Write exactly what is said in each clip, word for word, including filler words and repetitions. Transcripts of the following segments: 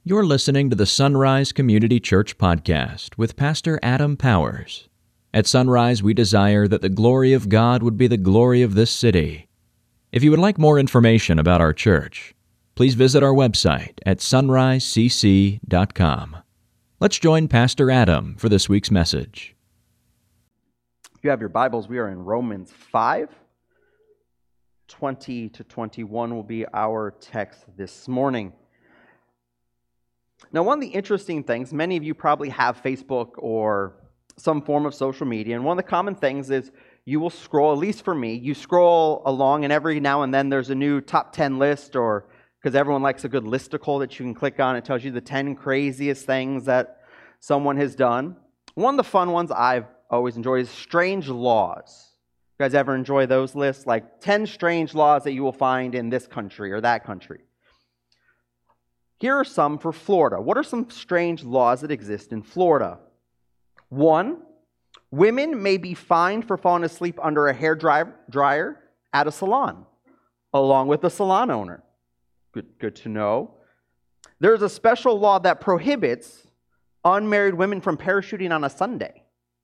You're listening to the Sunrise Community Church podcast with Pastor Adam Powers. At Sunrise, we desire that the glory of God would be the glory of this city. If you would like more information about our church, please visit our website at sunrise c c dot com. Let's join Pastor Adam for this week's message. If you have your Bibles, we are in Romans five. twenty to twenty-one will be our text this morning. Now, one of the interesting things, many of you probably have Facebook or some form of social media, and one of the common things is you will scroll, at least for me, you scroll along and every now and then there's a new top ten list, or because everyone likes a good listicle that you can click on. It tells you the ten craziest things that someone has done. One of the fun ones I've always enjoyed is strange laws. You guys ever enjoy those lists? Like ten strange laws that you will find in this country or that country. Here are some for Florida. What are some strange laws that exist in Florida? One, women may be fined for falling asleep under a hair dryer at a salon, along with the salon owner. Good, good to know. There's a special law that prohibits unmarried women from parachuting on a Sunday.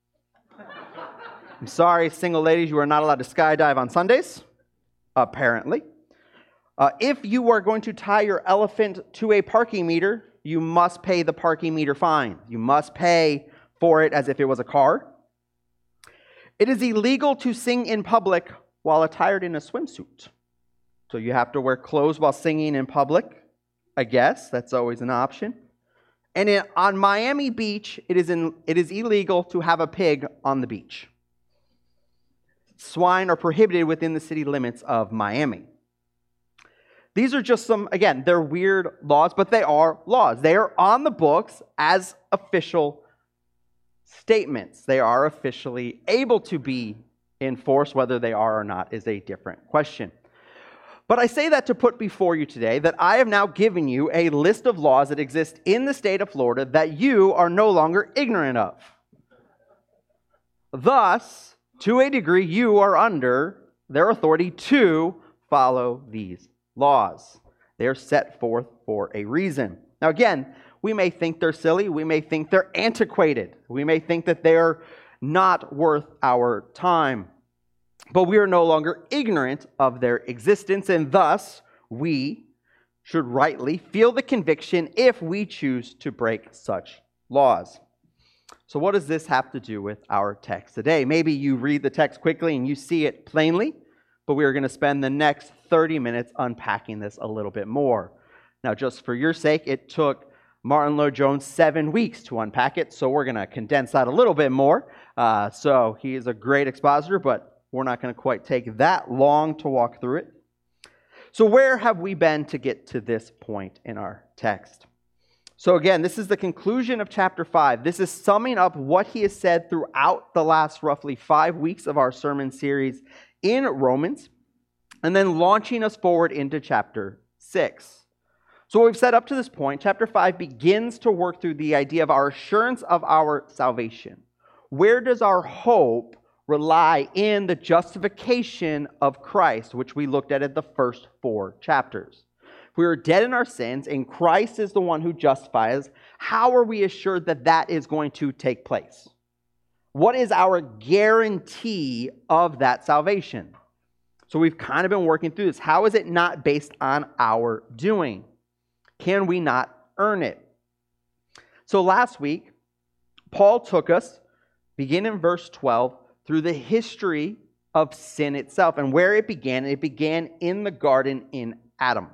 I'm sorry, single ladies, you are not allowed to skydive on Sundays, apparently. Uh, if you are going to tie your elephant to a parking meter, you must pay the parking meter fine. You must pay for it as if it was a car. It is illegal to sing in public while attired in a swimsuit. So you have to wear clothes while singing in public, I guess. That's always an option. And in, on Miami Beach, it is, in, it is illegal to have a pig on the beach. Swine are prohibited within the city limits of Miami. These are just some, again, they're weird laws, but they are laws. They are on the books as official statements. They are officially able to be enforced. Whether they are or not is a different question. But I say that to put before you today that I have now given you a list of laws that exist in the state of Florida that you are no longer ignorant of. Thus, to a degree, you are under their authority to follow these laws. They are set forth for a reason. Now again, we may think they're silly. We may think they're antiquated. We may think that they're not worth our time. But we are no longer ignorant of their existence, and thus we should rightly feel the conviction if we choose to break such laws. So what does this have to do with our text today? Maybe you read the text quickly and you see it plainly, but we are going to spend the next thirty minutes unpacking this a little bit more. Now, just for your sake, it took Martin Lloyd-Jones seven weeks to unpack it, so we're going to condense that a little bit more. Uh, so he is a great expositor, but we're not going to quite take that long to walk through it. So where have we been to get to this point in our text? So again, this is the conclusion of chapter five. This is summing up what he has said throughout the last roughly five weeks of our sermon series in Romans, and then launching us forward into chapter six. So what we've said up to this point, chapter five begins to work through the idea of our assurance of our salvation. Where does our hope rely in the justification of Christ, which we looked at at the first four chapters? If we are dead in our sins and Christ is the one who justifies, how are we assured that that is going to take place? What is our guarantee of that salvation? So we've kind of been working through this. How is it not based on our doing? Can we not earn it? So last week, Paul took us, beginning in verse twelve, through the history of sin itself and where it began. It began in the garden in Adam.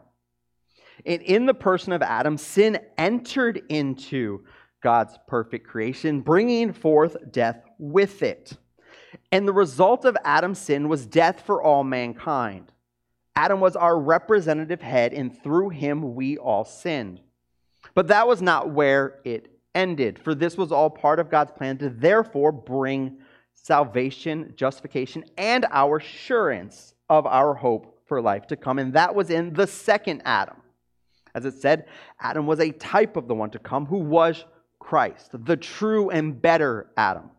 And in the person of Adam, sin entered into God's perfect creation, bringing forth death with it. And the result of Adam's sin was death for all mankind. Adam was our representative head, and through him we all sinned. But that was not where it ended, for this was all part of God's plan to therefore bring salvation, justification, and our assurance of our hope for life to come. And that was in the second Adam. As it said, Adam was a type of the one to come who was Christ, the true and better Adam,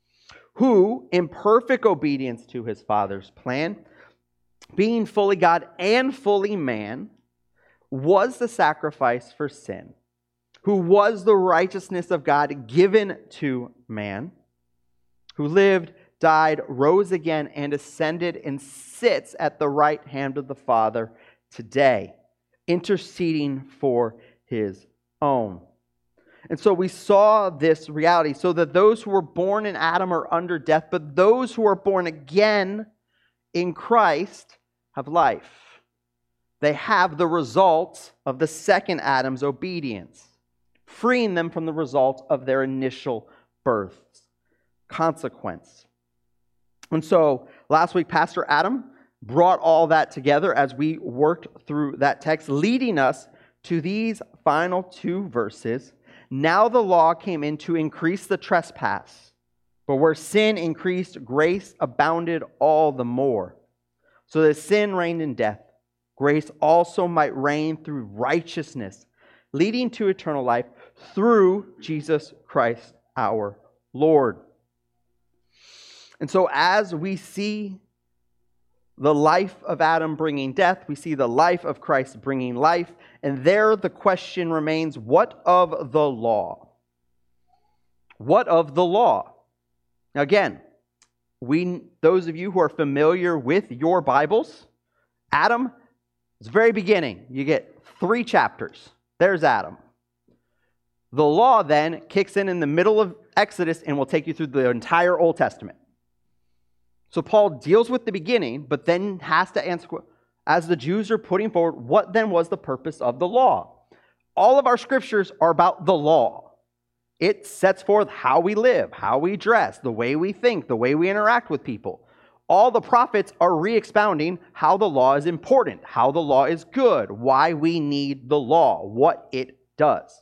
who, in perfect obedience to his Father's plan, being fully God and fully man, was the sacrifice for sin. who was the righteousness of God given to man, who lived, died, rose again, and ascended and sits at the right hand of the Father today, interceding for his own. And so we saw this reality, so that those who were born in Adam are under death, but those who are born again in Christ have life. They have the results of the second Adam's obedience, freeing them from the result of their initial birth's consequence. And so last week, Pastor Adam brought all that together as we worked through that text, leading us to these final two verses. Now the law came in to increase the trespass, but where sin increased, grace abounded all the more. So that sin reigned in death, grace also might reign through righteousness, leading to eternal life through Jesus Christ our Lord. And so as we see the life of Adam bringing death, we see the life of Christ bringing life, and there the question remains, what of the law? What of the law? Now again, we, those of you who are familiar with your Bibles, Adam, it's the very beginning. You get three chapters. There's Adam. The law then kicks in in the middle of Exodus and will take you through the entire Old Testament. So Paul deals with the beginning, but then has to answer, as the Jews are putting forward, what then was the purpose of the law? All of our scriptures are about the law. It sets forth how we live, how we dress, the way we think, the way we interact with people. All the prophets are re-expounding how the law is important, how the law is good, why we need the law, what it does.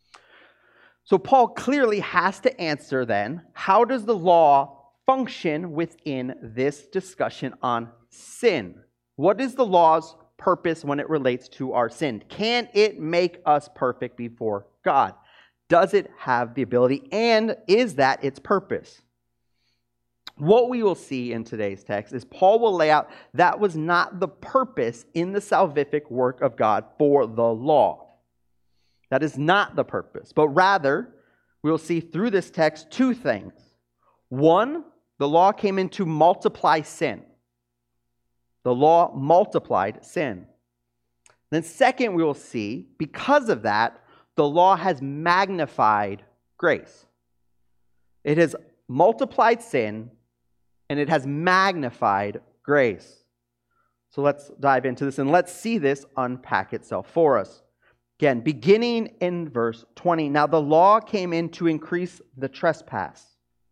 So Paul clearly has to answer then, how does the law function within this discussion on sin? What is the law's purpose when it relates to our sin? Can it make us perfect before God? Does it have the ability, and is that its purpose? What we will see in today's text is Paul will lay out that was not the purpose in the salvific work of God for the law. That is not the purpose, but rather we will see through this text two things. One, the law came in to multiply sin. The law multiplied sin. Then second, we will see, because of that, the law has magnified grace. It has multiplied sin, and it has magnified grace. So let's dive into this, and let's see this unpack itself for us. Again, beginning in verse twenty, now the law came in to increase the trespass.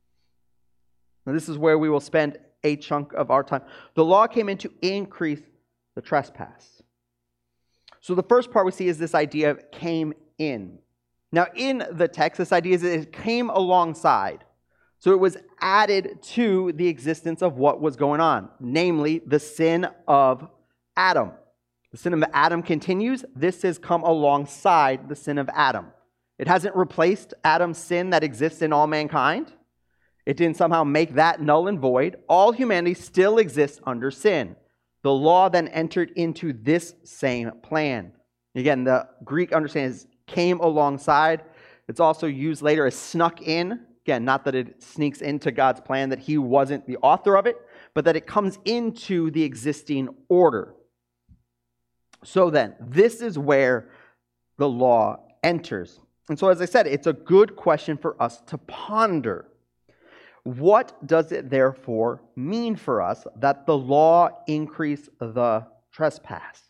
Now this is where we will spend a chunk of our time. The law came in to increase the trespass. So the first part we see is this idea of came in. Now in the text, this idea is that it came alongside. So it was added to the existence of what was going on, namely the sin of Adam. The sin of Adam continues. This has come alongside the sin of Adam. It hasn't replaced Adam's sin that exists in all mankind. It didn't somehow make that null and void. All humanity still exists under sin. The law then entered into this same plan. Again, the Greek understanding is came alongside. It's also used later as snuck in. Again, not that it sneaks into God's plan, that he wasn't the author of it, but that it comes into the existing order. So then, this is where the law enters. And so, as I said, it's a good question for us to ponder. What does it therefore mean for us that the law increase the trespass?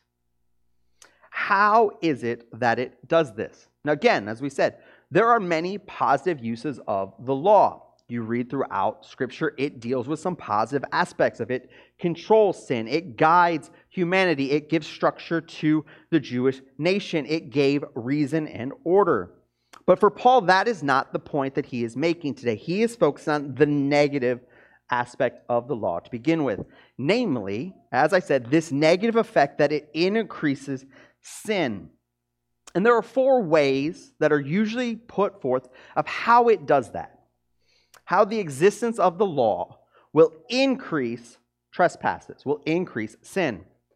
How is it that it does this? Now again, as we said, there are many positive uses of the law. You read throughout Scripture, it deals with some positive aspects of it. Controls sin. It guides humanity. It gives structure to the Jewish nation. It gave reason and order. But for Paul, that is not the point that he is making today. He is focused on the negative aspect of the law to begin with. Namely, as I said, this negative effect that it increases sin. And there are four ways that are usually put forth of how it does that. How the existence of the law will increase trespasses, will increase sin.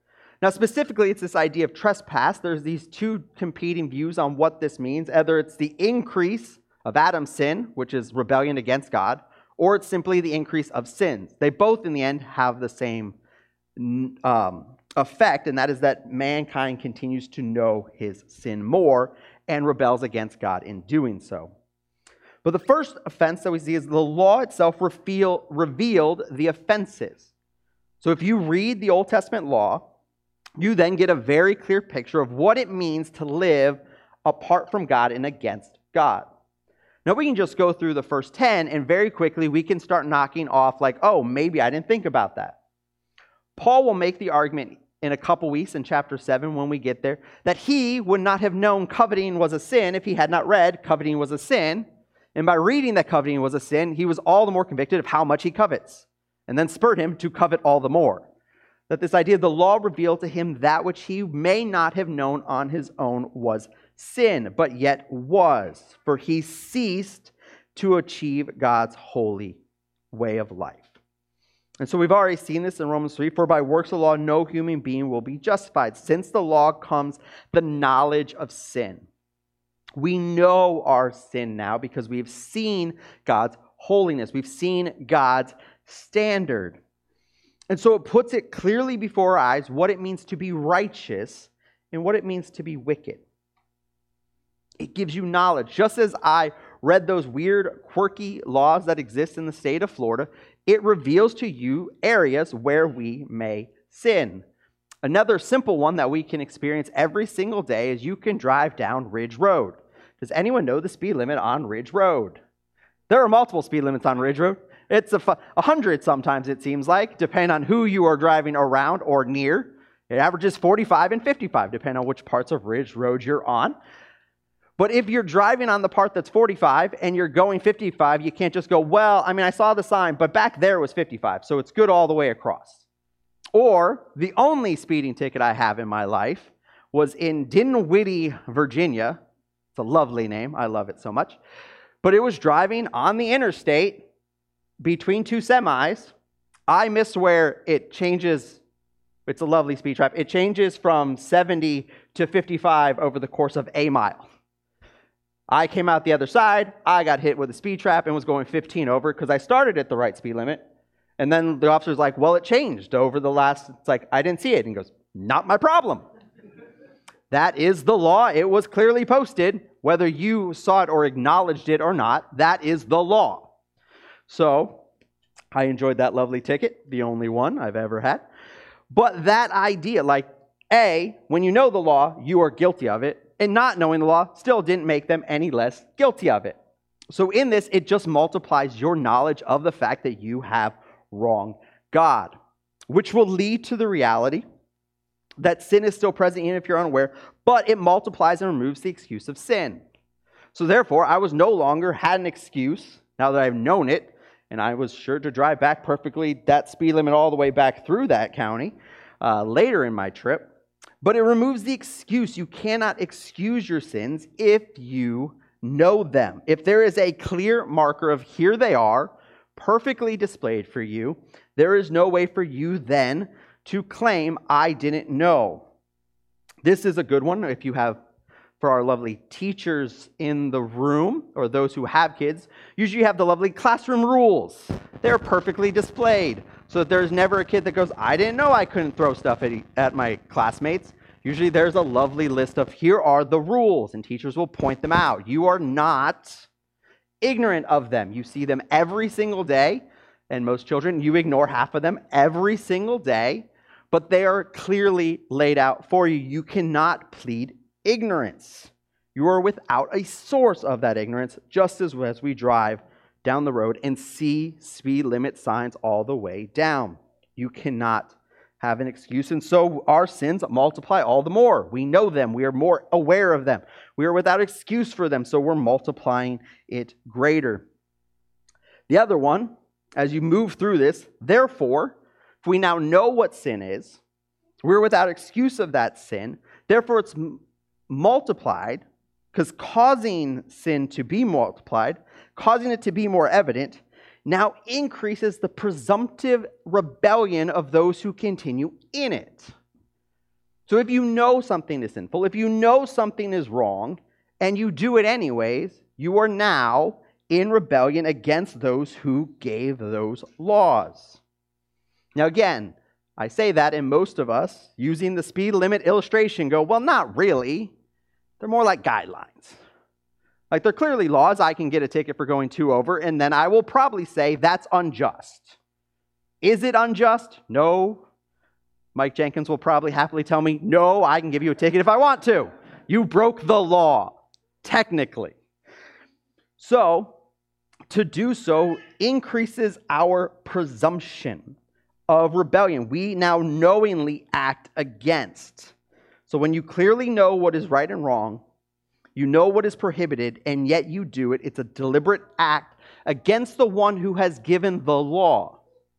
Now, specifically, it's this idea of trespass. There's these two competing views on what this means. Either it's the increase of Adam's sin, which is rebellion against God, or it's simply the increase of sins. They both, in the end, have the same um, effect, and that is that mankind continues to know his sin more and rebels against God in doing so. But the first offense that we see is the law itself reveal, revealed the offenses. So if you read the Old Testament law, you then get a very clear picture of what it means to live apart from God and against God. Now we can just go through the first ten, and very quickly we can start knocking off like, oh, maybe I didn't think about that. Paul will make the argument in a couple weeks in chapter seven when we get there, that he would not have known coveting was a sin if he had not read coveting was a sin. And by reading that coveting was a sin, he was all the more convicted of how much he covets, and then spurred him to covet all the more. That this idea of the law revealed to him that which he may not have known on his own was sin, but yet was, for he ceased to achieve God's holy way of life. And so we've already seen this in Romans three, for by works of the law no human being will be justified. Since the law comes the knowledge of sin. We know our sin now because we've seen God's holiness. We've seen God's standard. And so it puts it clearly before our eyes what it means to be righteous and what it means to be wicked. It gives you knowledge. Just as I read those weird, quirky laws that exist in the state of Florida, it reveals to you areas where we may sin. Another simple one that we can experience every single day is you can drive down Ridge Road. Does anyone know the speed limit on Ridge Road? There are multiple speed limits on Ridge Road. It's a, fu- a hundred sometimes, it seems like, depending on who you are driving around or near. It averages forty-five and fifty-five, depending on which parts of Ridge Road you're on. But if you're driving on the part that's forty-five and you're going fifty-five, you can't just go, well, I mean, I saw the sign, but back there was fifty-five, so it's good all the way across. Or the only speeding ticket I have in my life was in Dinwiddie, Virginia. It's a lovely name. I love it so much. But it was driving on the interstate between two semis. I missed where it changes. It's a lovely speed trap. It changes from seventy to fifty-five over the course of a mile. I came out the other side. I got hit with a speed trap and was going fifteen over because I started at the right speed limit. And then the officer's like, well, it changed over the last, it's like, I didn't see it. And he goes, not my problem. That is the law. It was clearly posted. Whether you saw it or acknowledged it or not, that is the law. So I enjoyed that lovely ticket, the only one I've ever had. But that idea, like, A, when you know the law, you are guilty of it. And not knowing the law still didn't make them any less guilty of it. So in this, it just multiplies your knowledge of the fact that you have wronged God, which will lead to the reality that sin is still present even if you're unaware, but it multiplies and removes the excuse of sin. So therefore, I was no longer had an excuse, now that I've known it, and I was sure to drive back perfectly that speed limit all the way back through that county uh, later in my trip. But it removes the excuse. You cannot excuse your sins if you know them. If there is a clear marker of here they are, perfectly displayed for you, there is no way for you then to claim, I didn't know. This is a good one if you have, for our lovely teachers in the room, or those who have kids, usually you have the lovely classroom rules. They're perfectly displayed, so that there's never a kid that goes, I didn't know I couldn't throw stuff at, at my classmates. Usually there's a lovely list of, here are the rules, and teachers will point them out. You are not ignorant of them. You see them every single day, and most children, you ignore half of them every single day, but they are clearly laid out for you. You cannot plead ignorance. You are without a source of that ignorance, just as as we drive down the road and see speed limit signs all the way down. You cannot have an excuse, and so our sins multiply all the more. We know them. We are more aware of them. We are without excuse for them, so we're multiplying it greater. The other one, as you move through this, therefore, if we now know what sin is, we're without excuse of that sin, therefore it's m- multiplied, because causing sin to be multiplied, causing it to be more evident, now increases the presumptive rebellion of those who continue in it. So if you know something is sinful, if you know something is wrong, and you do it anyways, you are now in rebellion against those who gave those laws. Now again, I say that, and most of us, using the speed limit illustration, go, well, not really. They're more like guidelines. Like, they're clearly laws. I can get a ticket for going two over, and then I will probably say that's unjust. Is it unjust? No. Mike Jenkins will probably happily tell me, no, I can give you a ticket if I want to. You broke the law, technically. So, to do so increases our presumption of rebellion. We now knowingly act against. So when you clearly know what is right and wrong, you know what is prohibited, and yet you do it, it's a deliberate act against the one who has given the law.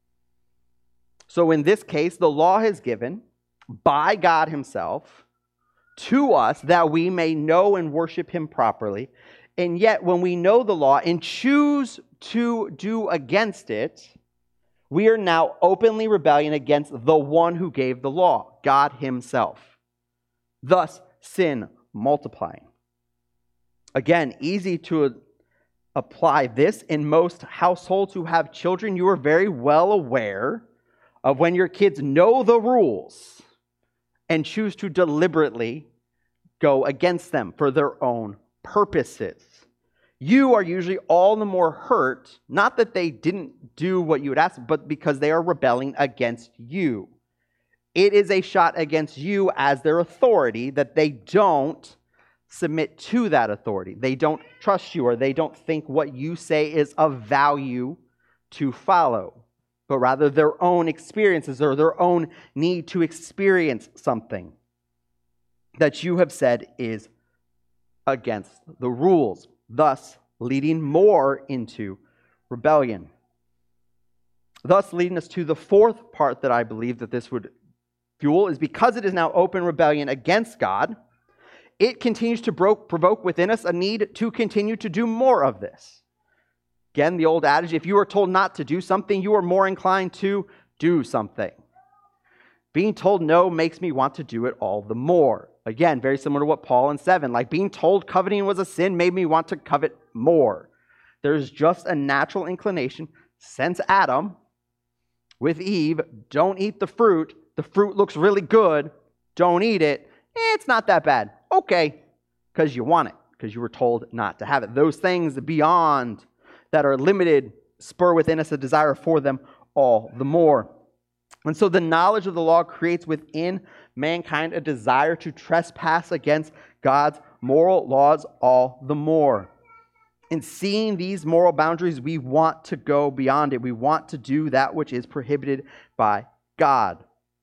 So in this case, the law is given by God himself to us that we may know and worship him properly. And yet when we know the law and choose to do against it, we are now openly rebelling against the one who gave the law, God himself. Thus, sin multiplying. Again, easy to apply this in most households who have children. You are very well aware of when your kids know the rules and choose to deliberately go against them for their own purposes. You are usually all the more hurt, not that they didn't do what you would ask, but because they are rebelling against you. It is a shot against you as their authority that they don't submit to that authority. They don't trust you, or they don't think what you say is of value to follow, but rather their own experiences or their own need to experience something that you have said is against the rules, thus leading more into rebellion. Thus leading us to the fourth part that I believe that this would fuel is because it is now open rebellion against God, it continues to provoke within us a need to continue to do more of this. Again, the old adage, if you are told not to do something, you are more inclined to do something. Being told no makes me want to do it all the more. Again, very similar to what Paul in seven, like being told coveting was a sin made me want to covet more. There's just a natural inclination since Adam with Eve, don't eat the fruit. The fruit looks really good. Don't eat it. Eh, it's not that bad. Okay, because you want it, because you were told not to have it. Those things beyond that are limited spur within us a desire for them all the more. And so the knowledge of the law creates within mankind a desire to trespass against God's moral laws all the more. In seeing these moral boundaries, we want to go beyond it. We want to do that which is prohibited by God.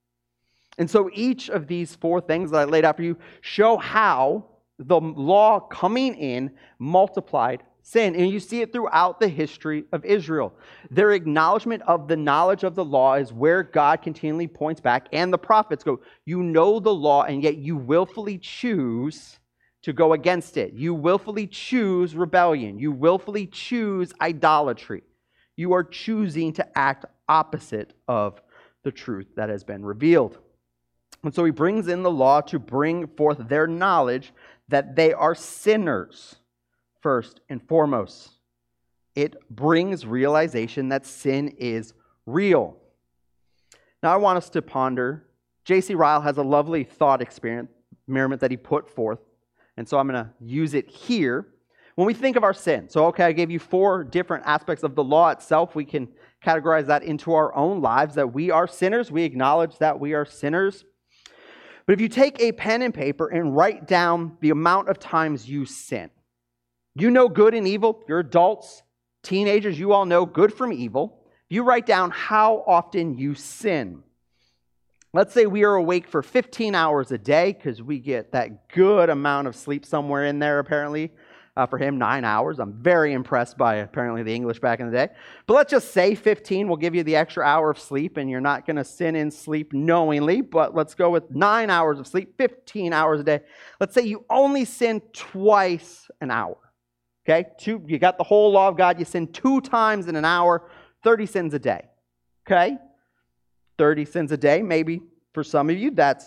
And so each of these four things that I laid out for you show how the law coming in multiplied sin. And you see it throughout the history of Israel. Their acknowledgement of the knowledge of the law is where God continually points back, and the prophets go, you know the law, and yet you willfully choose to go against it. You willfully choose rebellion. You willfully choose idolatry. You are choosing to act opposite of the truth that has been revealed. And so he brings in the law to bring forth their knowledge that they are sinners, first and foremost. It brings realization that sin is real. Now I want us to ponder. J C Ryle has a lovely thought experiment that he put forth, and so I'm going to use it here. When we think of our sin, so okay, I gave you four different aspects of the law itself. We can categorize that into our own lives, that we are sinners. We acknowledge that we are sinners. But if you take a pen and paper and write down the amount of times you sin, you know good and evil. You're adults, teenagers, you all know good from evil. You write down how often you sin. Let's say we are awake for fifteen hours a day because we get that good amount of sleep somewhere in there, apparently. Uh, for him, nine hours. I'm very impressed by apparently the English back in the day. But let's just say fifteen will give you the extra hour of sleep, and you're not going to sin in sleep knowingly, but let's go with nine hours of sleep, fifteen hours a day. Let's say you only sin twice an hour. Okay? Two, you got the whole law of God. You sin two times in an hour, thirty sins a day. Okay? thirty sins a day, maybe for some of you, that's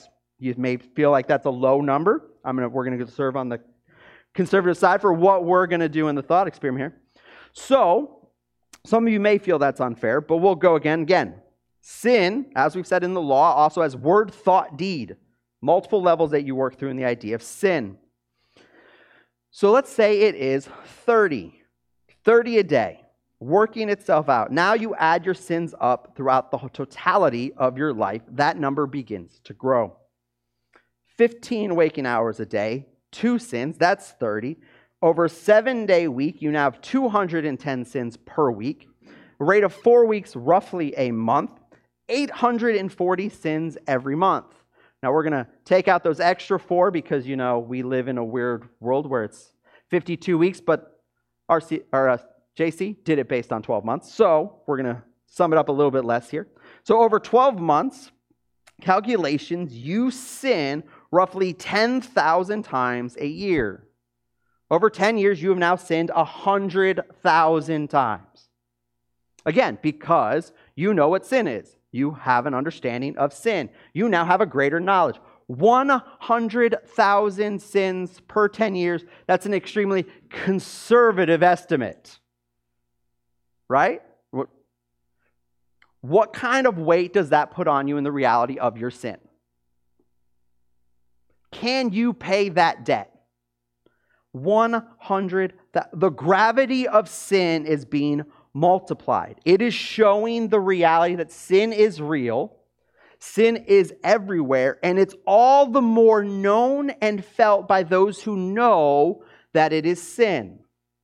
You may feel like that's a low number. I'm gonna, we're going to serve on the conservative side for what we're going to do in the thought experiment here. So, some of you may feel that's unfair, but we'll go again. Again, sin, as we've said in the law, also has word, thought, deed. Multiple levels that you work through in the idea of sin. So let's say it is thirty. thirty a day, working itself out. Now you add your sins up throughout the totality of your life. That number begins to grow. fifteen waking hours a day, two sins, that's thirty. Over a seven-day week, you now have two hundred ten sins per week. A rate of four weeks, roughly a month. eight hundred forty sins every month. Now we're going to take out those extra four because, you know, we live in a weird world where it's fifty-two weeks, but our, C, our uh, J C did it based on twelve months. So we're going to sum it up a little bit less here. So over twelve months, calculations, you sin roughly ten thousand times a year. Over ten years, you have now sinned one hundred thousand times. Again, because you know what sin is. You have an understanding of sin. You now have a greater knowledge. one hundred thousand sins per ten years. That's an extremely conservative estimate. Right? What, what kind of weight does that put on you in the reality of your sin? Can you pay that debt? one hundred, the gravity of sin is being multiplied. It is showing the reality that sin is real, sin is everywhere, and it's all the more known and felt by those who know that it is sin.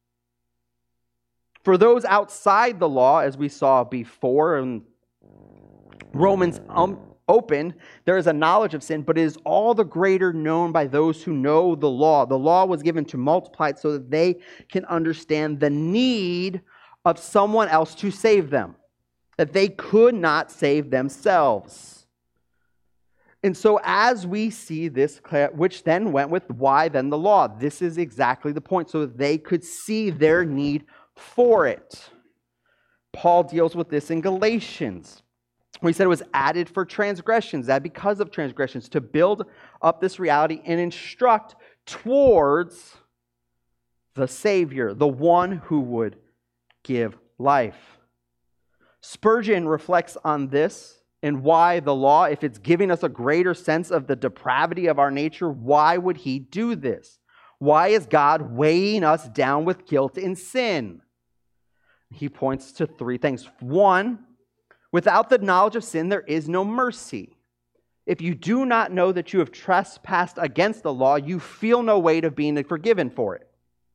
For those outside the law, as we saw before in Romans um, open, there is a knowledge of sin, but it is all the greater known by those who know the law. The law was given to multiply it so that they can understand the need of someone else to save them, that they could not save themselves. And so as we see this, which then went with why then the law, this is exactly the point, so that they could see their need for it. Paul deals with this in Galatians. We said it was added for transgressions, that because of transgressions, to build up this reality and instruct towards the Savior, the one who would give life. Spurgeon reflects on this and why the law, if it's giving us a greater sense of the depravity of our nature, why would he do this? Why is God weighing us down with guilt and sin? He points to three things. One, without the knowledge of sin, there is no mercy. If you do not know that you have trespassed against the law, you feel no weight of being forgiven for it.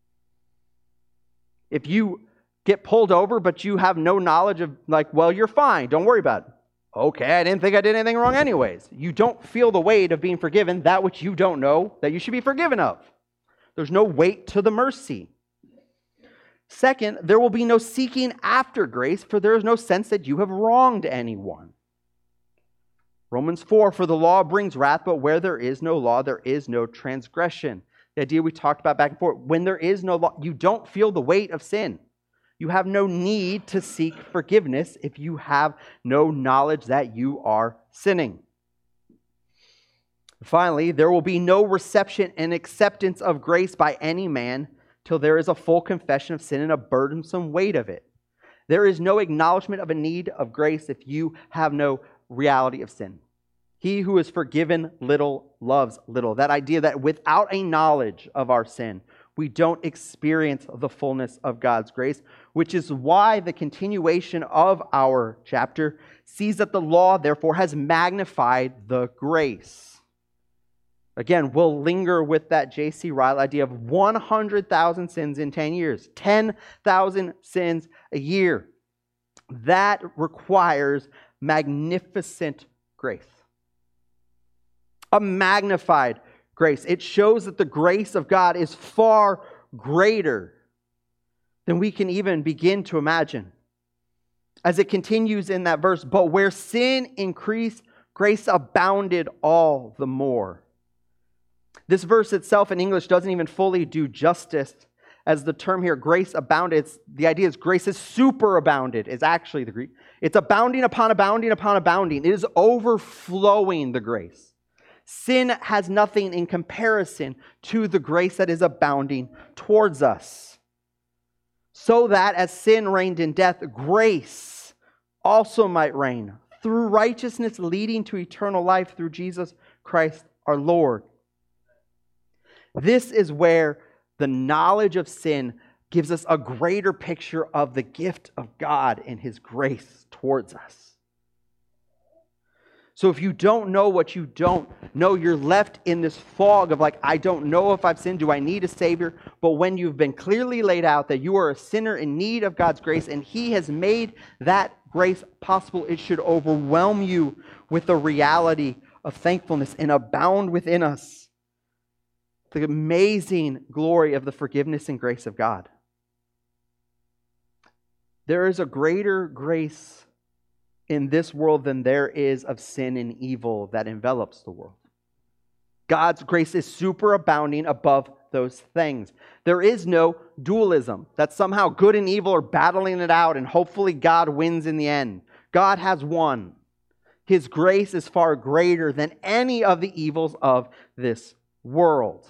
If you get pulled over, but you have no knowledge of, like, well, you're fine, don't worry about it. Okay, I didn't think I did anything wrong anyways. You don't feel the weight of being forgiven, that which you don't know that you should be forgiven of. There's no weight to the mercy. Second, there will be no seeking after grace, for there is no sense that you have wronged anyone. Romans four, for the law brings wrath, but where there is no law, there is no transgression. The idea we talked about back and forth, when there is no law, you don't feel the weight of sin. You have no need to seek forgiveness if you have no knowledge that you are sinning. Finally, there will be no reception and acceptance of grace by any man till there is a full confession of sin and a burdensome weight of it. There is no acknowledgement of a need of grace if you have no reality of sin. He who is forgiven little loves little. That idea that without a knowledge of our sin, we don't experience the fullness of God's grace, which is why the continuation of our chapter sees that the law, therefore, has magnified the grace. Again, we'll linger with that J C Ryle idea of one hundred thousand sins in ten years, ten thousand sins a year. That requires magnificent grace. A magnified grace. It shows that the grace of God is far greater than we can even begin to imagine. As it continues in that verse, but where sin increased, grace abounded all the more. This verse itself in English doesn't even fully do justice as the term here, grace abounded. It's, the idea is grace is superabounded is actually the Greek. It's abounding upon abounding upon abounding. It is overflowing the grace. Sin has nothing in comparison to the grace that is abounding towards us. So that as sin reigned in death, grace also might reign through righteousness leading to eternal life through Jesus Christ our Lord. This is where the knowledge of sin gives us a greater picture of the gift of God and His grace towards us. So if you don't know what you don't know, you're left in this fog of like, I don't know if I've sinned. Do I need a Savior? But when you've been clearly laid out that you are a sinner in need of God's grace and He has made that grace possible, it should overwhelm you with the reality of thankfulness and abound within us the amazing glory of the forgiveness and grace of God. There is a greater grace in this world than there is of sin and evil that envelops the world. God's grace is superabounding above those things. There is no dualism that somehow good and evil are battling it out and hopefully God wins in the end. God has won. His grace is far greater than any of the evils of this world.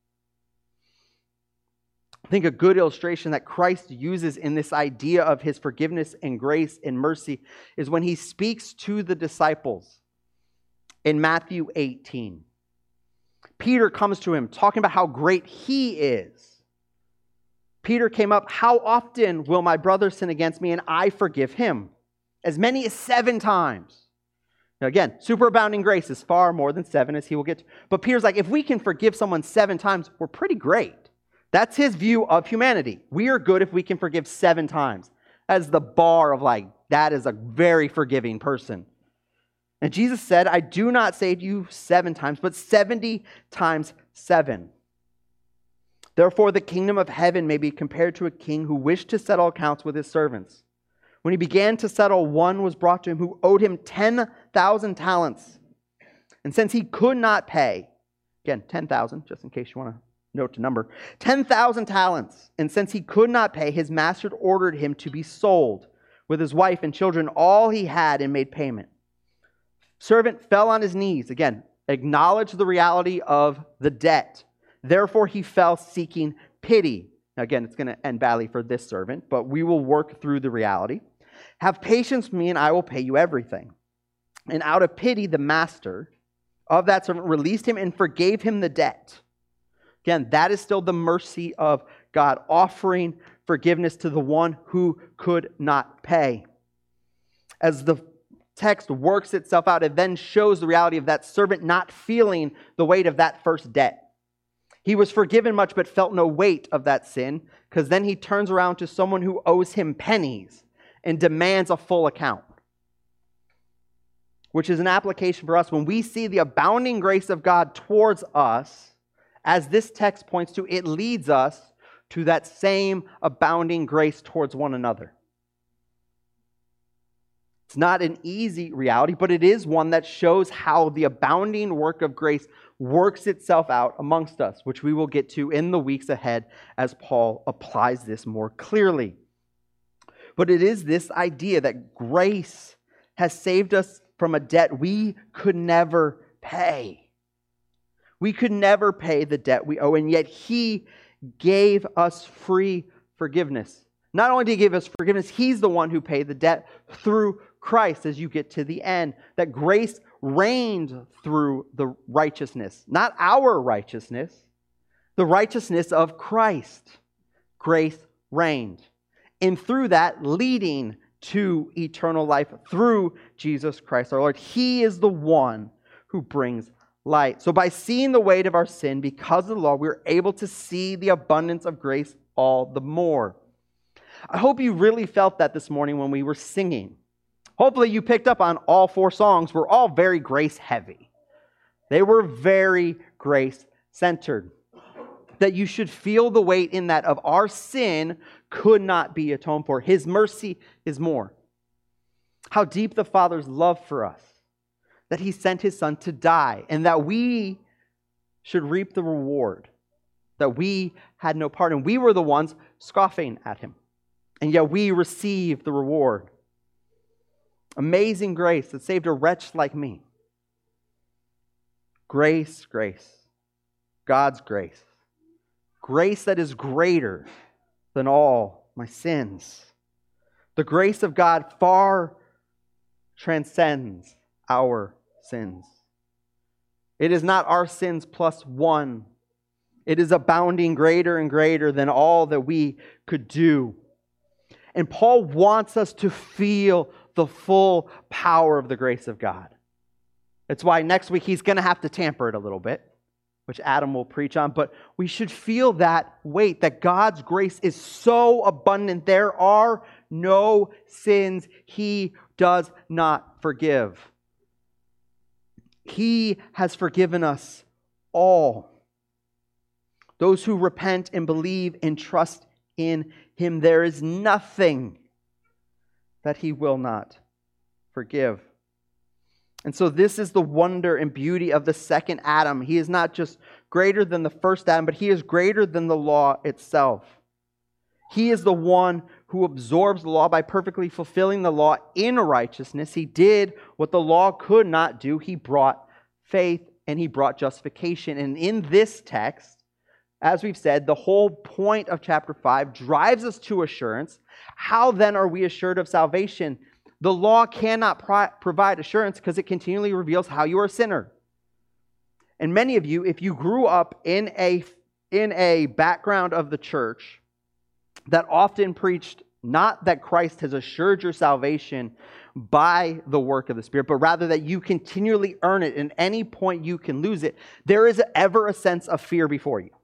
I think a good illustration that Christ uses in this idea of His forgiveness and grace and mercy is when He speaks to the disciples in Matthew eighteen. Peter comes to Him talking about how great He is. Peter came up, how often will my brother sin against me and I forgive him? As many as seven times. Now again, superabounding grace is far more than seven, as he will get to. But Peter's like, if we can forgive someone seven times, we're pretty great. That's his view of humanity. We are good if we can forgive seven times. As the bar of like, that is a very forgiving person. And Jesus said, I do not say to you seven times, but seventy times seven. Therefore, the kingdom of heaven may be compared to a king who wished to settle accounts with his servants. When he began to settle, one was brought to him who owed him ten thousand talents. And since he could not pay, again, ten thousand, just in case you want to note the number, ten thousand talents. And since he could not pay, his master ordered him to be sold with his wife and children, all he had, and made payment. Servant fell on his knees, again, acknowledged the reality of the debt. Therefore he fell seeking pity. Now again, it's going to end badly for this servant, but we will work through the reality. Have patience with me and I will pay you everything. And out of pity, the master of that servant released him and forgave him the debt. Again, that is still the mercy of God, offering forgiveness to the one who could not pay. As the text works itself out, it then shows the reality of that servant not feeling the weight of that first debt. He was forgiven much but felt no weight of that sin, because then he turns around to someone who owes him pennies and demands a full account. Which is an application for us when we see the abounding grace of God towards us. As this text points to, it leads us to that same abounding grace towards one another. It's not an easy reality, but it is one that shows how the abounding work of grace works itself out amongst us, which we will get to in the weeks ahead as Paul applies this more clearly. But it is this idea that grace has saved us from a debt we could never pay. We could never pay the debt we owe, and yet He gave us free forgiveness. Not only did He give us forgiveness, He's the one who paid the debt through Christ as you get to the end. That grace reigned through the righteousness, not our righteousness, the righteousness of Christ. Grace reigned. And through that, leading to eternal life through Jesus Christ our Lord. He is the one who brings light. So by seeing the weight of our sin because of the law, we're able to see the abundance of grace all the more. I hope you really felt that this morning when we were singing. Hopefully you picked up on all four songs were all very grace heavy. They were very grace centered. That you should feel the weight in that of our sin could not be atoned for. His mercy is more. How deep the Father's love for us. That He sent His Son to die, and that we should reap the reward. That we had no part, and we were the ones scoffing at Him. And yet we received the reward. Amazing grace that saved a wretch like me. Grace, grace. God's grace. Grace that is greater than all my sins. The grace of God far transcends our sins. It is not our sins plus one. It is abounding greater and greater than all that we could do. And Paul wants us to feel the full power of the grace of God. It's why next week he's going to have to tamper it a little bit, which Adam will preach on. But we should feel that weight, that God's grace is so abundant. There are no sins He does not forgive. He has forgiven us all. Those who repent and believe and trust in Him, there is nothing that He will not forgive. And so this is the wonder and beauty of the second Adam. He is not just greater than the first Adam, but He is greater than the law itself. He is the one who absorbs the law by perfectly fulfilling the law in righteousness. He did what the law could not do. He brought faith and He brought justification. And in this text, as we've said, the whole point of chapter five drives us to assurance. How then are we assured of salvation? The law cannot pro- provide assurance because it continually reveals how you are a sinner. And many of you, if you grew up in a, in a background of the church that often preached not that Christ has assured your salvation by the work of the Spirit, but rather that you continually earn it, and at any point you can lose it, there is ever a sense of fear before you.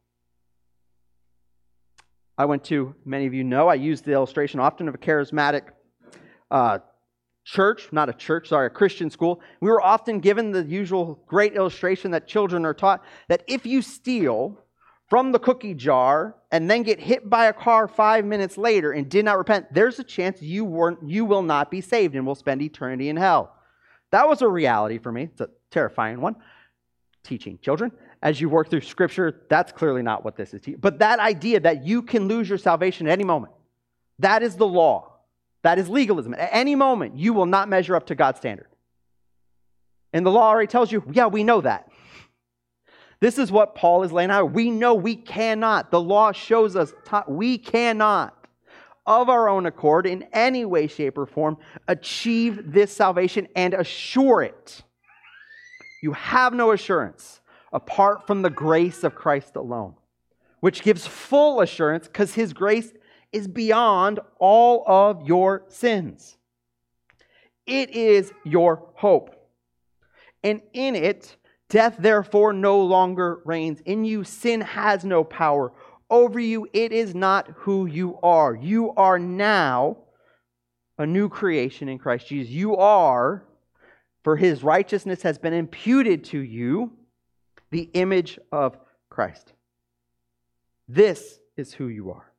I went to, many of you know, I use the illustration often of a charismatic uh, church, not a church, sorry, a Christian school. We were often given the usual great illustration that children are taught, that if you steal from the cookie jar and then get hit by a car five minutes later and did not repent, there's a chance you weren't, you will not be saved and will spend eternity in hell. That was a reality for me. It's a terrifying one. Teaching children. As you work through Scripture, that's clearly not what this is teaching. But that idea that you can lose your salvation at any moment, that is the law. That is legalism. At any moment, you will not measure up to God's standard. And the law already tells you, yeah, we know that. This is what Paul is laying out. We know we cannot. The law shows us we cannot, of our own accord, in any way, shape, or form, achieve this salvation and assure it. You have no assurance apart from the grace of Christ alone, which gives full assurance because His grace is beyond all of your sins. It is your hope. And in it, death therefore no longer reigns. In you, sin has no power over you. It is not who you are. You are now a new creation in Christ Jesus. You are, for His righteousness has been imputed to you, the image of Christ. This is who you are.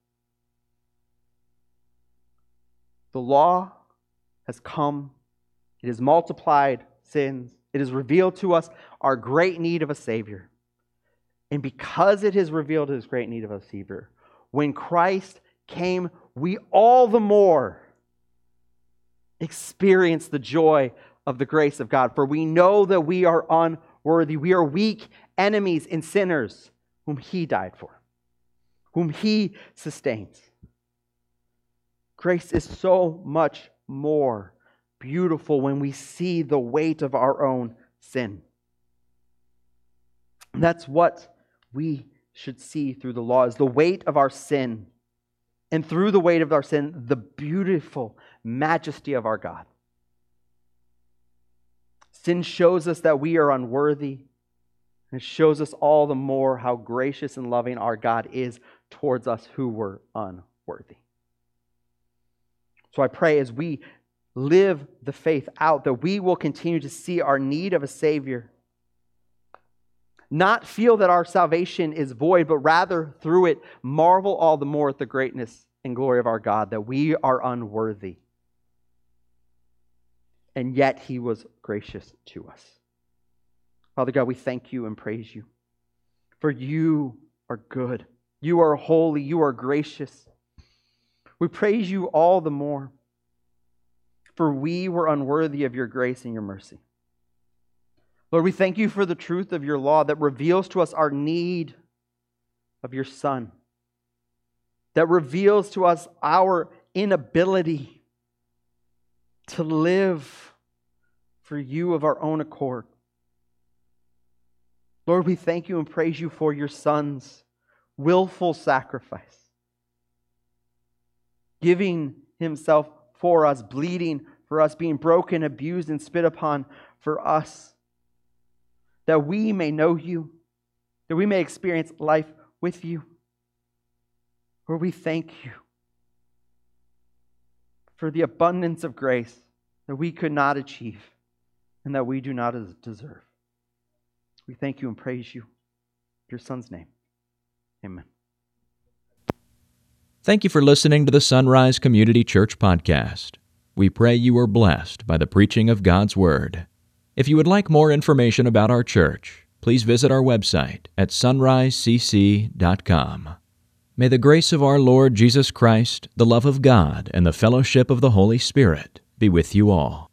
The law has come. It has multiplied sins. It has revealed to us our great need of a Savior. And because it has revealed His great need of a Savior, when Christ came, we all the more experience the joy of the grace of God. For we know that we are unworthy. We are weak enemies and sinners whom He died for, whom He sustains. Grace is so much more beautiful when we see the weight of our own sin. That's what we should see through the law, is the weight of our sin. And through the weight of our sin, the beautiful majesty of our God. Sin shows us that we are unworthy. And it shows us all the more how gracious and loving our God is towards us who were unworthy. So I pray as we live the faith out that we will continue to see our need of a Savior. Not feel that our salvation is void, but rather through it marvel all the more at the greatness and glory of our God, that we are unworthy. And yet He was gracious to us. Father God, we thank You and praise You. For You are good. You are holy. You are gracious. We praise You all the more. For we were unworthy of Your grace and Your mercy. Lord, we thank you for the truth of your law that reveals to us our need of your Son, that reveals to us our inability to live for you of our own accord. Lord, we thank you and praise you for your Son's willful sacrifice, giving himself for us, bleeding for us, being broken, abused, and spit upon for us, that we may know you, that we may experience life with you. Lord, we thank you for the abundance of grace that we could not achieve and that we do not deserve. We thank you and praise you. In your Son's name, amen. Thank you for listening to the Sunrise Community Church podcast. We pray you are blessed by the preaching of God's Word. If you would like more information about our church, please visit our website at sunrise c c dot com. May the grace of our Lord Jesus Christ, the love of God, and the fellowship of the Holy Spirit be with you all.